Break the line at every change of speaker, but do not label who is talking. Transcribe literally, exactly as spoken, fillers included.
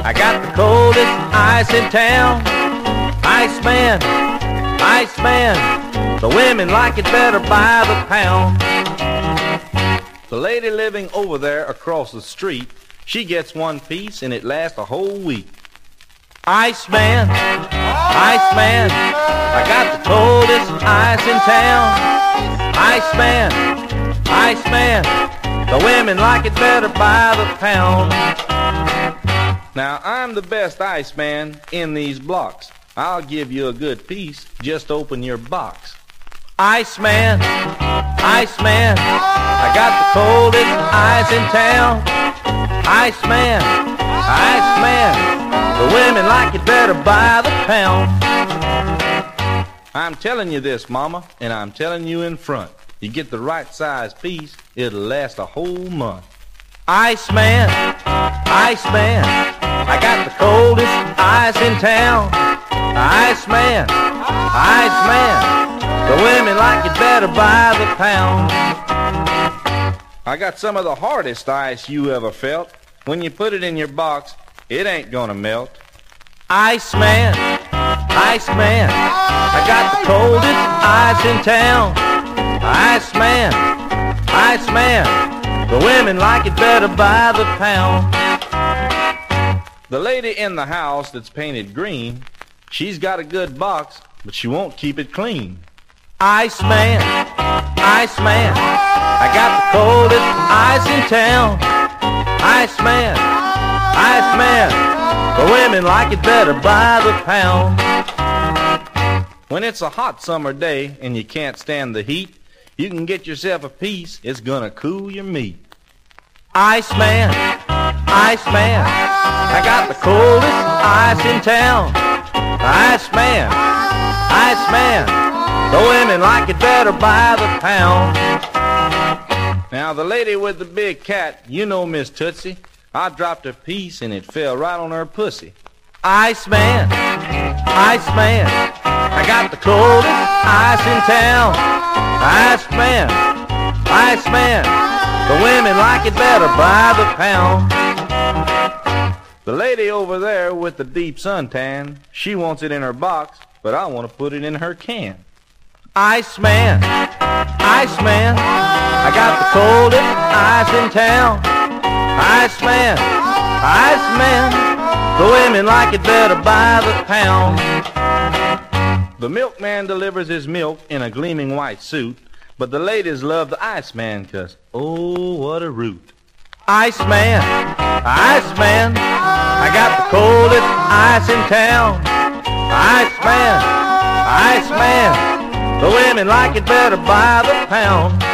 I got the coldest ice in town. Iceman, Iceman, the women like it better by the pound. The lady living over there across the street, she gets one piece and it lasts a whole week. Iceman, Iceman, I got the coldest ice in town. Iceman, Iceman, the women like it better by the pound. Now I'm the best Iceman in these blocks. I'll give you a good piece, just open your box. Iceman, Iceman, I got the coldest ice in town. Iceman, Iceman, the women like it better by the pound. I'm telling you this, mama, and I'm telling you in front. You get the right size piece, it'll last a whole month. Iceman, Iceman, I got the coldest ice in town. Iceman, Iceman, the women like it better by the pound. I got some of the hardest ice you ever felt. When you put it in your box, it ain't gonna melt. Iceman, Iceman, I got the coldest ice in town. Iceman, Iceman, the women like it better by the pound. The lady in the house that's painted green, she's got a good box, but she won't keep it clean. Iceman, Iceman, I got the coldest ice in town. Iceman, Iceman, the women like it better by the pound. When it's a hot summer day and you can't stand the heat, you can get yourself a piece, it's gonna cool your meat. Iceman, Iceman, I got the coldest ice in town. Iceman, Iceman, the women like it better by the pound. Now the lady with the big cat, you know Miss Tootsie, I dropped a piece and it fell right on her pussy. Iceman, Iceman, I got the coldest ice in town. Iceman, Iceman, the women like it better by the pound. The lady over there with the deep suntan, she wants it in her box, but I want to put it in her can. Iceman, Iceman, I got the coldest ice in town. Iceman, Iceman, the women like it better by the pound. The milkman delivers his milk in a gleaming white suit, but the ladies love the Iceman, 'cause oh, what a root. Iceman, Iceman, I got the coldest ice in town. Iceman, Iceman, the women like it better by the pound.